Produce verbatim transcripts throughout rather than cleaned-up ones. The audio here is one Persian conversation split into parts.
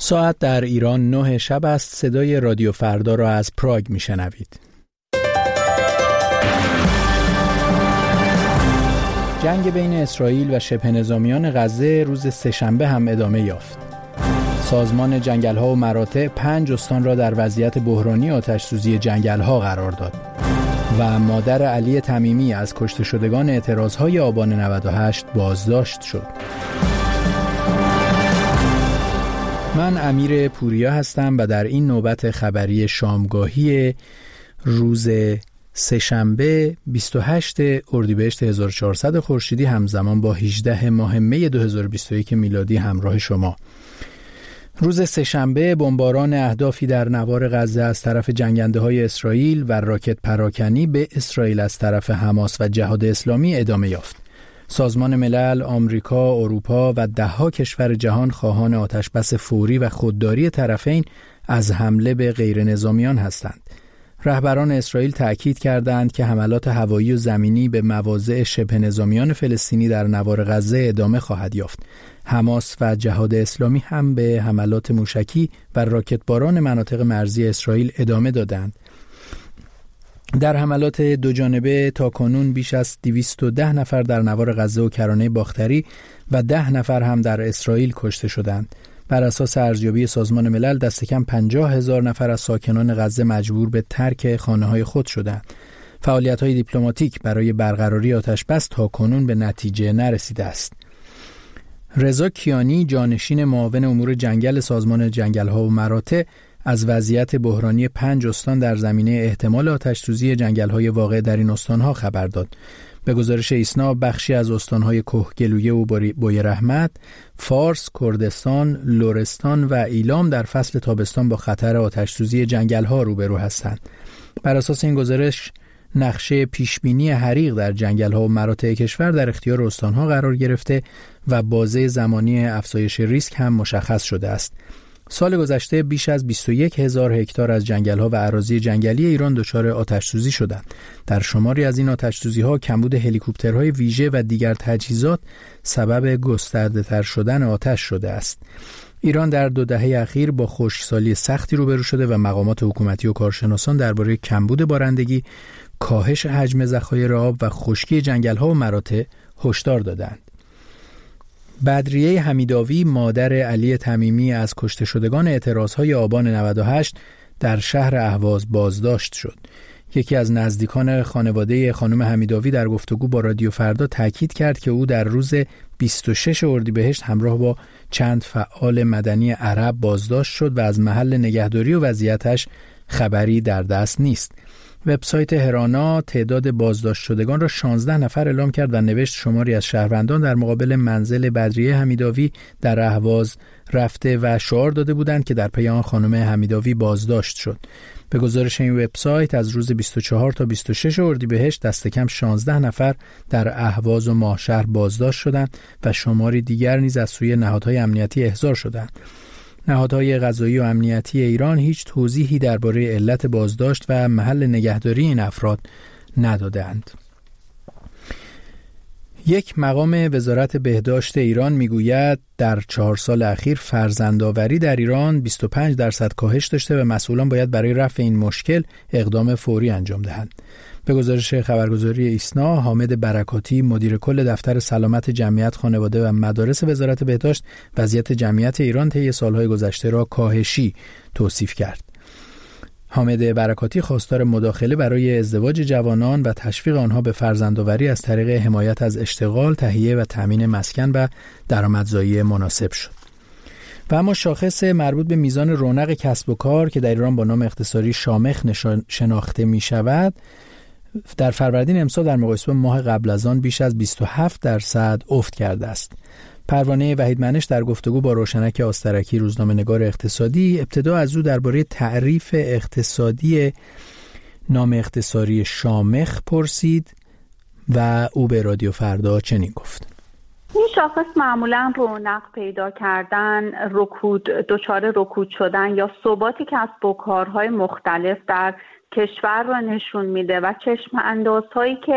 ساعت در ایران نه شب است. صدای رادیو فردا را از پراگ میشنوید. جنگ بین اسرائیل و شبه نظامیان غزه روز سه‌شنبه هم ادامه یافت. سازمان جنگل‌ها و مراتع پنج استان را در وضعیت بحرانی آتش‌سوزی جنگل‌ها قرار داد و مادر علی تمیمی از کشته شدگان اعتراض‌های آبان نود و هشت بازداشت شد. من امیر پوریا هستم و در این نوبت خبری شامگاهی روز سه‌شنبه بیست و هشتم اردیبهشت هزار و چهارصد خورشیدی همزمان با هجدهم ماه می دو هزار و بیست و یک میلادی همراه شما. روز سه‌شنبه بمباران اهدافی در نوار غزه از طرف جنگنده‌های اسرائیل و راکت پراکنی به اسرائیل از طرف حماس و جهاد اسلامی ادامه یافت. سازمان ملل، آمریکا، اروپا و ده‌ها کشور جهان خواهان آتشبس فوری و خودداری طرفین از حمله به غیر نظامیان هستند. رهبران اسرائیل تأکید کردند که حملات هوایی و زمینی به مواضع شبه نظامیان فلسطینی در نوار غزه ادامه خواهد یافت. حماس و جهاد اسلامی هم به حملات موشکی و راکتباران مناطق مرزی اسرائیل ادامه دادند. در حملات دو جانبه تاکنون بیش از دویست و ده نفر در نوار غزه و کرانه باختری و ده نفر هم در اسرائیل کشته شدند. بر اساس ارزیابی سازمان ملل دست کم پنجاه هزار نفر از ساکنان غزه مجبور به ترک خانه‌های خود شدند. فعالیت‌های دیپلماتیک برای برقراری آتش‌بس تاکنون به نتیجه نرسیده است. رضا کیانی، جانشین معاون امور جنگل سازمان جنگل‌ها و مراتع، از وضعیت بحرانی پنج استان در زمینه احتمال آتش‌سوزی جنگل‌های واقع در این استان‌ها خبر داد. به گزارش ایسنا بخشی از استان‌های کهگلویه و بویرحمت، فارس، کردستان، لرستان و ایلام در فصل تابستان با خطر آتش‌سوزی جنگل‌ها روبرو هستند. بر اساس این گزارش نقشه پیشبینی حریق در جنگل‌ها و مراتع کشور در اختیار استان‌ها قرار گرفته و بازه زمانی افزایش ریسک هم مشخص شده است. سال گذشته بیش از بیست و یک هزار هکتار از جنگل‌ها و اراضی جنگلی ایران دچار آتش‌سوزی شدند. در شماری از این آتش‌سوزی‌ها کمبود هلیکوپترهای ویژه و دیگر تجهیزات سبب گسترده‌تر شدن آتش شده است. ایران در دو دهه اخیر با خشکسالی سختی روبرو شده و مقامات حکومتی و کارشناسان درباره کمبود بارندگی، کاهش حجم ذخایر آب و خشکی جنگل‌ها و مراتع هشدار دادند. بدریه حمیدآوی، مادر علی تمیمی از کشته شدگان اعتراض‌های آبان نود و هشت، در شهر اهواز بازداشت شد. یکی از نزدیکان خانواده خانم حمیدآوی در گفتگو با رادیو فردا تاکید کرد که او در روز بیست و ششم اردیبهشت همراه با چند فعال مدنی عرب بازداشت شد و از محل نگهداری و وضعیتش خبری در دست نیست. وبسایت هرانا تعداد بازداشت شدگان را شانزده نفر اعلام کرد و نوشت شماری از شهروندان در مقابل منزل بدریه حمیدآوی در اهواز رفته و شعار داده بودند که در پی آن خانم حمیدآوی بازداشت شد. به گزارش این وبسایت از روز بیست و چهارم تا بیست و ششم اردیبهشت دست کم شانزده نفر در اهواز و ماهشهر بازداشت شدند و شماری دیگر نیز از سوی نهادهای امنیتی احضار شدند. نهادهای قضایی و امنیتی ایران هیچ توضیحی درباره علت بازداشت و محل نگهداری این افراد ندادند. یک مقام وزارت بهداشت ایران میگوید در چهار سال اخیر فرزندآوری در ایران بیست و پنج درصد کاهش داشته و مسئولان باید برای رفع این مشکل اقدام فوری انجام دهند. به گزارش خبرگزاری ایسنا، حامد برکاتی، مدیر کل دفتر سلامت جمعیت، خانواده و مدارس وزارت بهداشت، وضعیت جمعیت ایران طی سالهای گذشته را کاهشی توصیف کرد. حامد برکاتی خواستار مداخله برای ازدواج جوانان و تشویق آنها به فرزندآوری از طریق حمایت از اشتغال، تهیه و تامین مسکن و درآمدزایی مناسب شد. و اما شاخص مربوط به میزان رونق کسب و کار که در ایران با نام اختصاری شامخ شناخته می شود، در فروردین امسال در مقایسه با ماه قبل از آن بیش از بیست و هفت درصد افت کرده است. پروانه وحیدمنش در گفتگو با روشنک آسترکی، روزنامه‌نگار اقتصادی، ابتدا از او درباره تعریف اقتصادی نام اختصاری شامخ پرسید و او به رادیو فردا چنین گفت: این شاخص معمولا رونق پیدا کردن، رکود، دچار رکود شدن یا ثبات کسب و کارهای مختلف در کشور را نشون میده و چشم اندازهایی که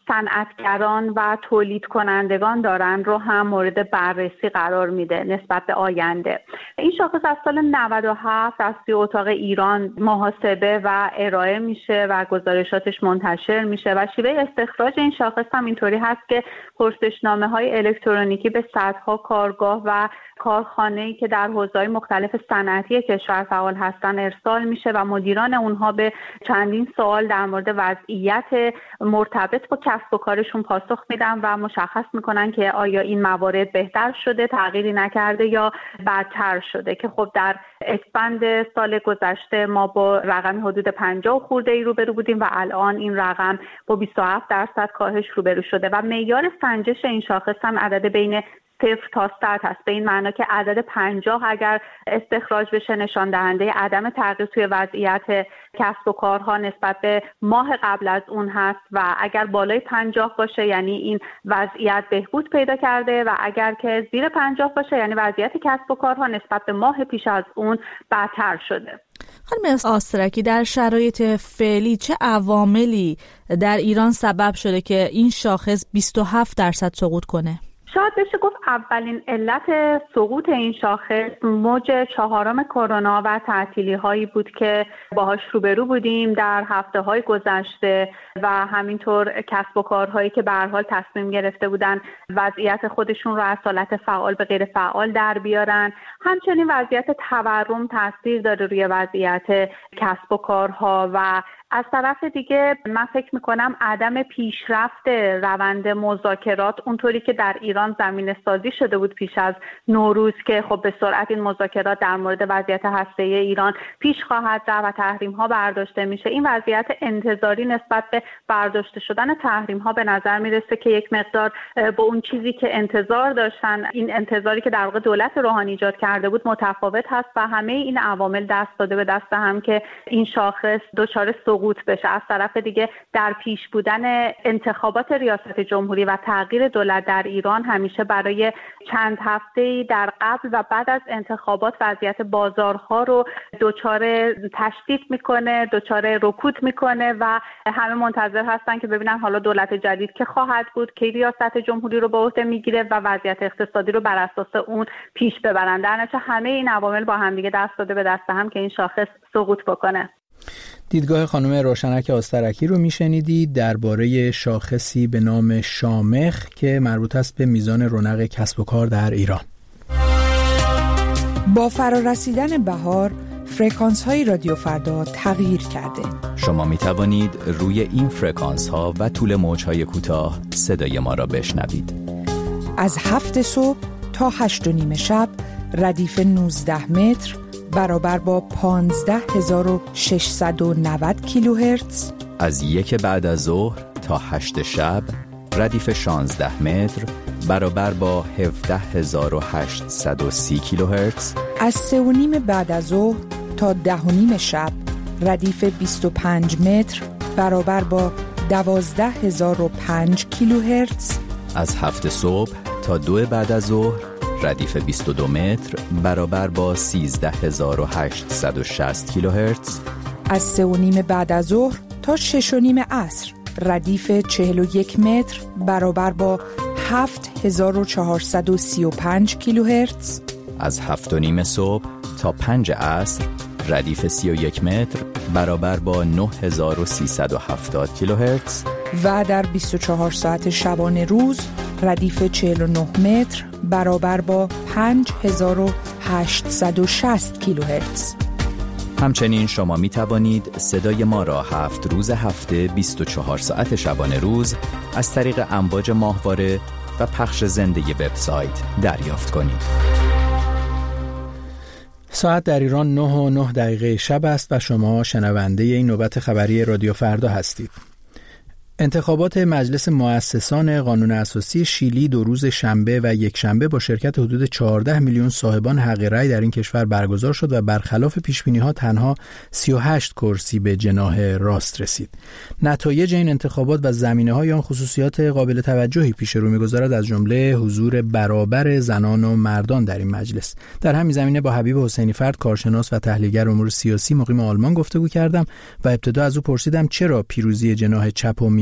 صنعتگران و تولید کنندگان دارن رو هم مورد بررسی قرار میده نسبت به آینده. این شاخص از سال نود و هفت از سوی اتاق ایران محاسبه و ارائه میشه و گزارشاتش منتشر میشه و شیوه استخراج این شاخص هم اینطوری هست که پرسشنامه های الکترونیکی به صدها کارگاه و کارخانه‌ای که در حوزه‌های مختلف صنعتی کشور فعال هستن ارسال میشه و مدیران اونها به چندین سوال در مورد وضعیت مرتبط با کسب و کارشون پاسخ میدن و مشخص میکنن که آیا این موارد بهتر شده، تغییری نکرده یا بدتر شده، که خب در اسفند سال گذشته ما با رقم حدود پنجاه خورده ای روبرو بودیم و الان این رقم با بیست و هفت درصد کاهش روبرو شده و معیار سنجش این شاخص هم عدد بین صفر تا صد هست، به این معنا که عدد پنجاه اگر استخراج بشه نشان دهنده عدم تغییر توی وضعیت کسب و کارها نسبت به ماه قبل از اون هست و اگر بالای پنجاه باشه یعنی این وضعیت بهبود پیدا کرده و اگر که زیر پنجاه باشه یعنی وضعیت کسب و کارها نسبت به ماه پیش از اون بدتر شده. خانم آسترکی، در شرایط فعلی چه عواملی در ایران سبب شده که این شاخص بیست و هفت درصد سقوط کنه؟ شاید بشه گفت اولین علت سقوط این شاخص موج چهارم کرونا و تعطیلی هایی بود که باهاش روبرو بودیم در هفته های گذشته و همینطور کسب و کارهایی که به هر حال تصمیم گرفته بودن وضعیت خودشون رو از حالت فعال به غیر فعال در بیارن. همچنین وضعیت تورم تاثیر داره روی وضعیت کسب و کارها و از طرف دیگه من فکر میکنم عدم پیشرفت روند مذاکرات اونطوری که در ایران زمینه سازی شده بود پیش از نوروز که خب به سرعت این مذاکرات در مورد وضعیت هسته‌ای ایران پیش خواهد رفت و تحریم ها برداشته میشه. این وضعیت انتظاری نسبت به برداشته شدن تحریم ها به نظر میرسه که یک مقدار با اون چیزی که انتظار داشتن، این انتظاری که در واقع دولت روحانی ایجاد کرده بود متفاوت هست و همه این عوامل دست داده به دست هم که این شاخص دچار سقوط بشه. از طرف دیگه در پیش بودن انتخابات ریاست جمهوری و تغییر دولت در ایران همیشه برای چند هفته‌ای در قبل و بعد از انتخابات وضعیت بازارها رو دچار تشدید میکنه، دچار رکود میکنه و همه منتظر هستن که ببینن حالا دولت جدید که خواهد بود، که ریاست جمهوری رو به عهده میگیره و وضعیت اقتصادی رو بر اساس اون پیش ببرن. در نتیجه همه این عوامل با هم دیگه دست داده به دست هم که این شاخص سقوط بکنه. دیدگاه خانم روشنک آسترکی رو میشنیدید درباره شاخصی به نام شامخ که مربوط است به میزان رونق کسب و کار در ایران. با فرارسیدن بهار فرکانس های رادیو فردا تغییر کرده. شما می توانید روی این فرکانس ها و طول موج های کوتاه صدای ما را بشنوید. از هفت صبح تا هشت و نیم شب ردیف نوزده متر برابر با پانزده هزار و ششصد و نود کیلوهرتز. از یک بعد از ظهر تا هشت شب ردیف شانزده متر برابر با هفده هزار و هشتصد و سی کیلوهرتز. از سه و نیم بعد از ظهر تا ده و نیم شب ردیف بیست و پنج متر برابر با دوازده هزار و پنج کیلوهرتز. از هفت صبح تا دو بعد از ظهر ردیف بیست و دو متر برابر با سیزده هزار و هشتصد و شصت کیلوهرتز. از سه و نیم بعد از ظهر تا شش و نیم عصر ردیف چهل و یک متر برابر با هفت هزار و چهارصد و سی و پنج کیلوهرتز. از هفت و نیم صبح تا پنج عصر ردیف سی و یک متر برابر با نه هزار و سیصد و هفتاد کیلوهرتز. و در بیست و چهار ساعت شبانه روز ردیف چهل و نه متر برابر با پنج هزار و هشتصد و شصت کیلوهرتز. همچنین شما می توانید صدای ما را هفت روز هفته بیست و چهار ساعت شبانه روز از طریق امواج ماهواره و پخش زنده وبسایت دریافت کنید. ساعت در ایران نه و نه دقیقه شب است و شما شنونده این نوبت خبری رادیو فردا هستید. انتخابات مجلس مؤسسان قانون اساسی شیلی دو روز شنبه و یک شنبه با شرکت حدود چهارده میلیون صاحبان حق رأی در این کشور برگزار شد و برخلاف پیشبینی‌ها تنها سی و هشت کرسی به جناح راست رسید. نتایج این انتخابات و زمینه‌های آن خصوصیات قابل توجهی پیش رو می‌گذارد، از جمله حضور برابر زنان و مردان در این مجلس. در همین زمینه با حبیب حسینی فرد، کارشناس و تحلیلگر امور سیاسی مقیم آلمان گفتگو کردم و ابتدا از او پرسیدم چرا پیروزی جناح چپ و میان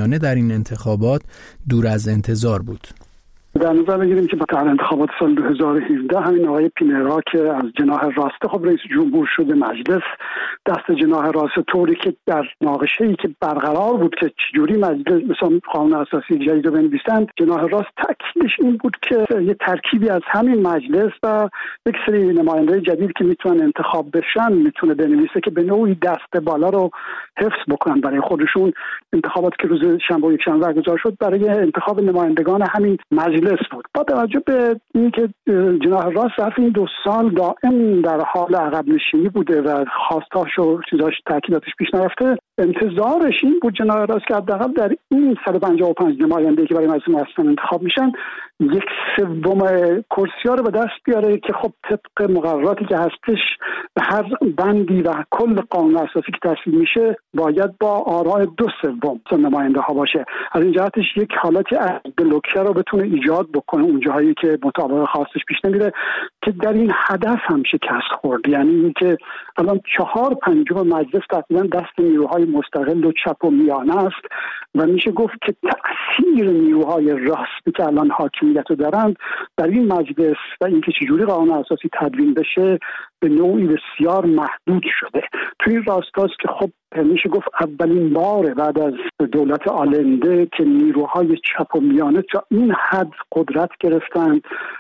میانه در این انتخابات دور از انتظار بود. در نظر بگیریم که در انتخابات سال دو هزار و هفده همین آقای پینرا که از جناح راست خب رئیس جمهور شده، مجلس دست جناح راست طوری که در ناقشه‌ای که برقرار بود که چجوری مجلس مثلا قانون اساسی جدید رو بنویسند، جناح راست تاکیدش این بود که یه ترکیبی از همین مجلس و یک سری نماینده جدید که میتونن انتخاب بشن میتونه بنویسه که به نوعی دست بالا رو حفظ بکنن برای خودشون. انتخابات که روز شنبه و یکشنبه برگزار شد برای انتخاب نمایندگان همین مجلس بود. با توجه به اینکه جناح راست در این دو سال دائم در حال عقب نشینی بوده و خواستاش و چیزاش تاکیداتش پیش نرفته، انتظارش این بود جناح راست که حداقل در این صد و پنجاه و پنج نماینده که برای مجلس مؤسسان انتخاب میشن یک سوم کرسی‌ها رو به دست بیاره که خب طبق مقرراتی که هستش به هر بندی و کل قانون اساسی که تصویب میشه باید با آراء دو سوم نماینده ها باشه. از این جهتش یک حالتی از بلوکه رو بتونه ایجاد بکنه اون جاهایی که مطابق خواستش پیش نمیره، که در این هدف هم شکست خورد. یعنی اینکه الان چهار پنجم مجلس تقریبا دست نیروهای مستقل و چپ و میانه است و میشه گفت که تأثیر نیروهای راستی که الان حاکمیت رو دارند در این مجلس و اینکه چجوری قانون اساسی تدوین بشه به نوعی بسیار محدود شده. توی این راستاست که خب میشه گفت اولین باره بعد از دولت آلنده که نیروهای چپ و میانه تا این حد قدرت گرفتند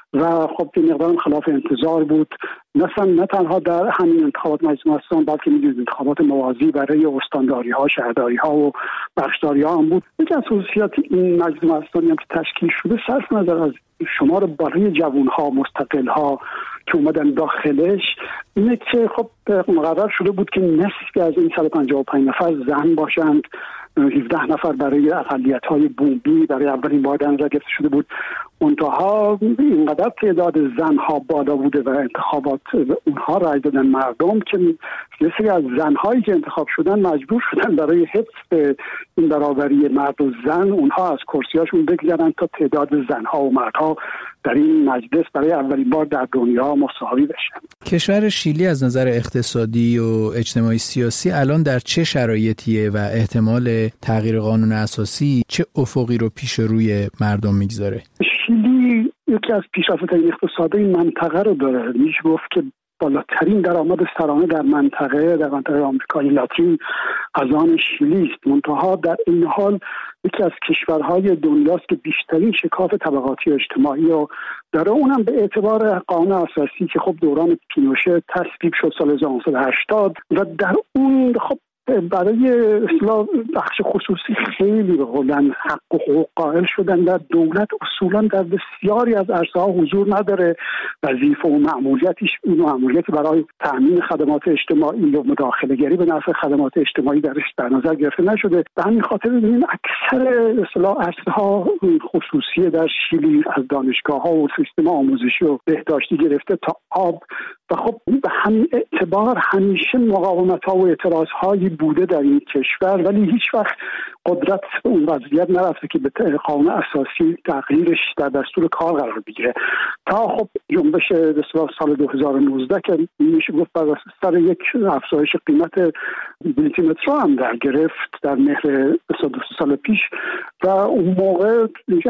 و خب این مقدار خلاف انتظار بود، مثلا نه تنها در همین انتخابات مجلس مؤسسان بلکه می‌دونید انتخابات موازی برای استانداری‌ها، شهرداری‌ها و بخشداری‌ها هم بود. یکی از خصوصیات این مجلس مؤسسانی هم که تشکیل شده صرف نظر از شمار بالای جوان‌ها مستقل‌ها که اومدن داخلش اینه که خب مقرر شده بود که نصفی از این صد و پنجاه و پنج نفر زن باشند، هفده نفر برای اقلیت‌های بومی برای اولین بار در نظر گرفته شده بود. منتها اینقدر تعداد زنها بالا بوده و انتخابات اونها رای دادن مردم که یه سری از زنهایی که انتخاب شدن مجبور شدن برای حفظ این برابری مرد و زن اونها از کرسیاشون بگذارن تا تعداد زنها و مردها در این مجلس برای اولین بار در دنیا مساوی بشن. کشور شیلی از نظر اقتصادی و اجتماعی سیاسی الان در چه شرایطیه و احتمال تغییر قانون اساسی چه افقی رو پیش روی مردم میگذاره؟ شیلی یکی از پیشرفت‌های اقتصادی منطقه رو داره. میشه گفت که بالاترین درآمد سرانه در منطقه در منطقه آمریکای لاتین از آن شیلی است. منتها در این حال یکی از کشورهای دنیاست که بیشترین شکاف طبقاتی و اجتماعی رو داره، اونم به اعتبار قانون اساسی که خب دوران پینوشه تصویب شد سال هزار و نهصد و هشتاد و در اون خب برای اصلاح بخش خصوصی خیلی به قولن حق و حقوق قائل شدن. در دولت اصولا در بسیاری از عرصه‌ها حضور نداره، وظیفه و مأموریتش اون مأموریتی برای تأمین خدمات اجتماعی و مداخله گری به نفع خدمات اجتماعی درش در نظر گرفته نشده. به همین خاطر ببینید اکثر اصلاح عرصه‌ها خصوصی در شیلی از دانشگاه‌ها و سیستم آموزشی و بهداشتی گرفته تا آب و خب به همین اعتبار همیشه مقاومت‌ها و اعتراض‌هایی بوده در این کشور، ولی هیچ وقت قدرت اون وضعیت نرفته که به قانون اساسی تغییرش در دستور کار قرار بگیره. تا خب جنبش بسیار سال دو هزار و نوزده که میشه گفت بر سر یک افزایش قیمت بلیت مترو هم در گرفت در مهر دو سال پیش و اون موقع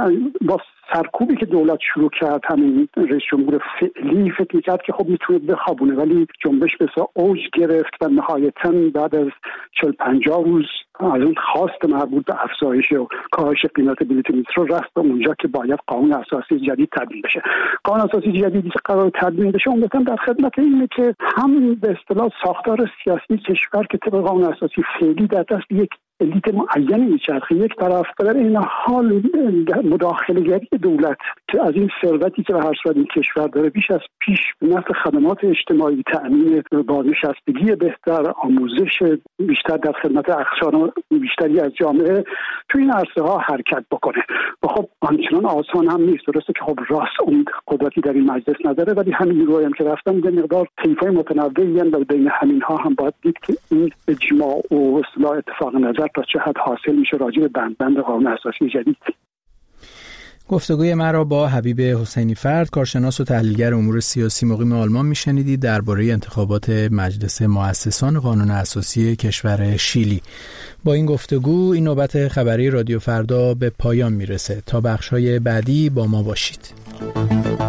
با سرکوبی که دولت شروع کرد همین رئیس جمهور فعلی فکر می‌کرد که خب میتونه بخوابونه، ولی جنبش بسیار اوج گرفت و نهایتاً بعد از چهل پنجاه روز از اون خواست مربوط به افزایش و کاهش قیمت بلیت مترو رفت به اونجا که باید قانون اساسی جدید تدوین بشه. قانون اساسی جدیدی که قرار تدوین بشه عمدتاً در خدمت اینه که هم به اصطلاح ساختار سیاسی کشور که طبق قانون اساسی فعلی در دست یک الیت معینی میچرخه، یک طرف در این حال مداخله‌گری دولت که از این ثروتی که به هر صورت این کشور داره بیش از پیش به نفع خدمات اجتماعی، تأمین بازنشستگی بهتر، آموزش بیشتر در خدمت اقشار بیشتری از جامعه تو این عرصه ها حرکت بکنه و خب آنچنان آسان هم نیست. درسته که خب راست اون قدرتی در این مجلس نداره، ولی همین نیروهایی هم که رفتن به مقدار طیف‌های متنوعی هم و بین همینها هم باید دید که این اجماع و اصلاح اتفاق نظر تا چه حد حاصل میشه راجع به بند بند قانون اساسی جدید. گفتگوی من را با حبیب حسینی فرد، کارشناس و تحلیلگر امور سیاسی مقیم آلمان میشنیدید درباره انتخابات مجلس مؤسسان قانون اساسی کشور شیلی. با این گفتگو این نوبت خبری رادیو فردا به پایان میرسه. تا بخش‌های بعدی با ما باشید.